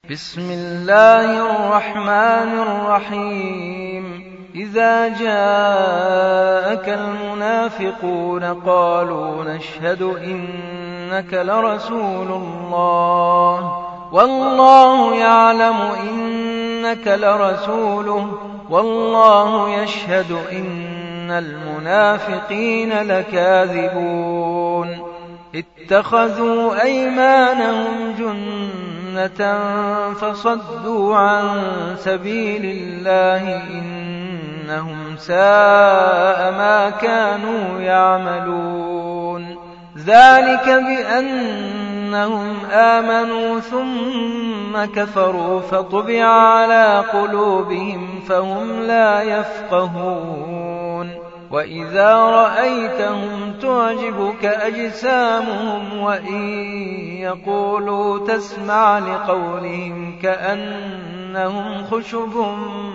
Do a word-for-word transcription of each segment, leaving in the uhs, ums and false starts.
بسم الله الرحمن الرحيم إذا جاءك المنافقون قالوا نشهد إنك لرسول الله والله يعلم إنك لرسوله والله يشهد إن المنافقين لكاذبون اتخذوا أيمانهم جنة فصدوا عن سبيل الله إنهم ساء ما كانوا يعملون ذلك بأنهم آمنوا ثم كفروا فطبع على قلوبهم فهم لا يفقهون وإذا رأيتهم تعجبك أجسامهم وإن يقولوا تسمع لقولهم كأنهم خشب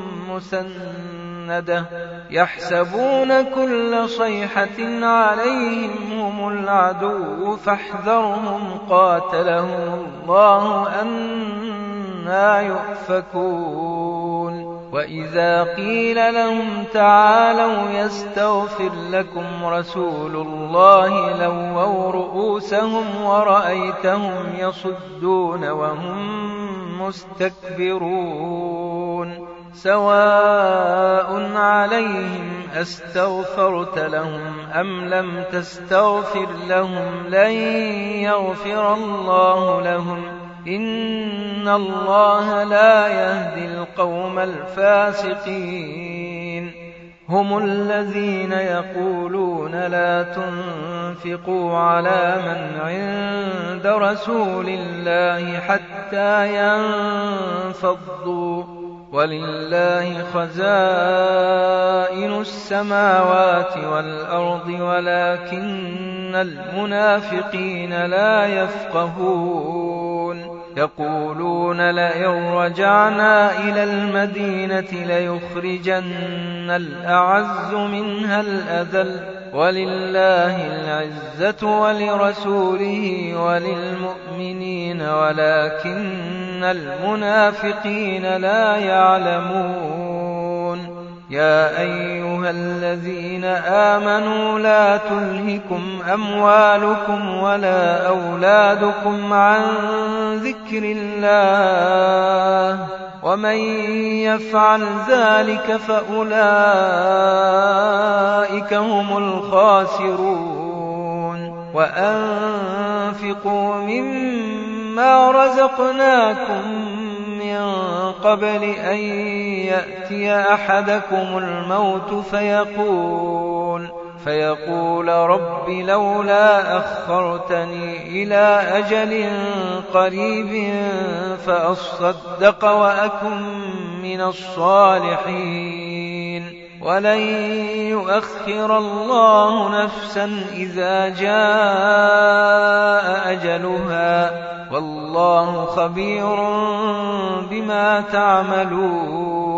مسندة يحسبون كل صيحة عليهم هم العدو فاحذرهم قاتلهم الله أنى يؤفكون وإذا قيل لهم تعالوا يستغفر لكم رسول الله لووا رؤوسهم ورأيتهم يصدون وهم مستكبرون سواء عليهم أستغفرت لهم أم لم تستغفر لهم لن يغفر الله لهم إن الله لا يهدي القوم الفاسقين هم الذين يقولون لا تنفقوا على من عند رسول الله حتى ينفضوا ولله خزائن السماوات والأرض ولكن المنافقين لا يفقهون يقولون لئن رجعنا إلى المدينة ليخرجن الأعز منها الأذل ولله العزة ولرسوله وللمؤمنين ولكن المنافقين لا يعلمون يا أيها الذين آمنوا لا تلهكم أموالكم ولا أولادكم عن ذكر الله ومن يفعل ذلك فأولئك هم الخاسرون وأنفقوا مما رزقناكم من قبل أن يأتي أحدكم الموت فيقول فيقول رب لولا أخرتني إلى أجل قريب فأصدق وأكن من الصالحين ولن يؤخر الله نفسا إذا جاء أجلها والله خبير بما تعملون